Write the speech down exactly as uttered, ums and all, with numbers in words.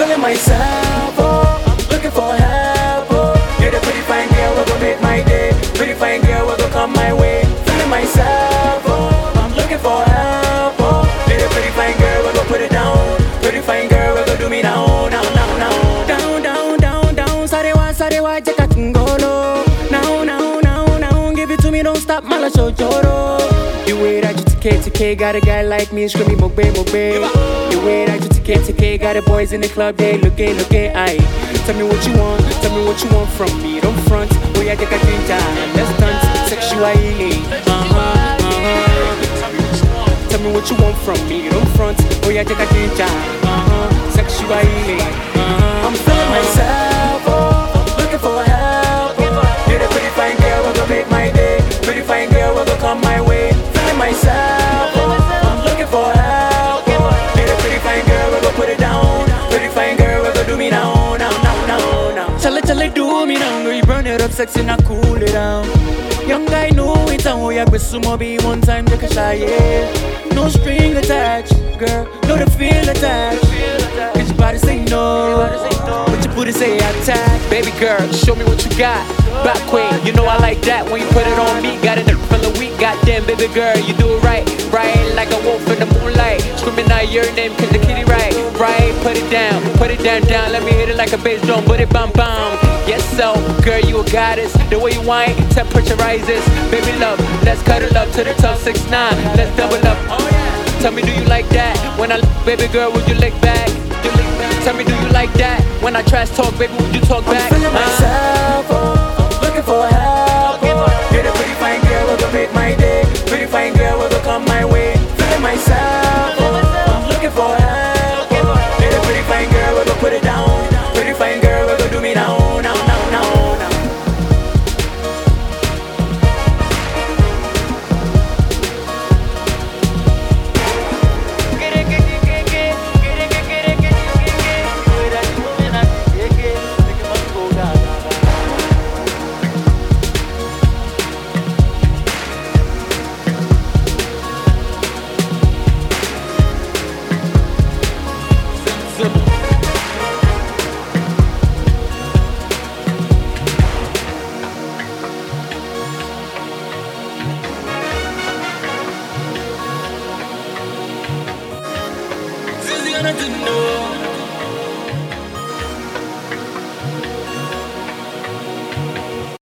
feeling myself, oh, I'm looking for help, oh. You're the pretty fine girl, we gon' make my day. Pretty fine girl, we gon' come my way. Feeling myself, oh, I'm looking for help, oh. You're the pretty fine girl, we gon' put it down. Pretty fine girl, we gon' do me now, now, now, now. Down, down, down, down, sarewa, sarewa, jeka kungolo. Now, now, now, now, give it to me, don't stop, mala shojoro. You wait at you to K to K, got a guy like me, screaming mogbe, mogbe. You wait at you to K to K, got the boys in the club, they looking, looking, aye. Tell me what you want, tell me what you want from me, don't front. Oh yeah, take a ginger, let's dance, sexually, uh-huh, uh-huh. Tell me what you want from me, don't front. Oh yeah, take a ginger, uh-huh, sexually, uh-huh. I'm feeling myself, oh, looking for help, oh. You're the pretty fine girl, we gon' make my day. Pretty fine girl, we gon' come my way. Feeling myself, oh, I'm looking for help, oh. You're the pretty fine girl, we gon' put it down. Pretty fine girl, we gon' do me now, now, now, now, now. Chale, chale, do me now, girl, you burn it up, sexy, now cool it down. Young guy know it's a way I go sumo be one time, take a shot, yeah. No string attached, girl, no the feel attached. Cause your body say no, but your booty say attack. Baby girl, show me what you got. Back way, you know I like that when you put it on me. Got it in the week, goddamn baby girl, you do it right. Right, like a wolf in the moonlight. Screaming out your name cause the kitty right. Right, put it down, put it down, down. Let me hit it like a bass drum, put it bam bam. Yes so, girl you a goddess. The way you whine, temperature rises. Baby love, let's cuddle up to the top six nine. Let's double up, oh yeah. Tell me do you like that? When I baby girl, would you lick back? You lick back? Tell me do you like that? When I trash talk, baby, would you talk back? I'm feeling myself.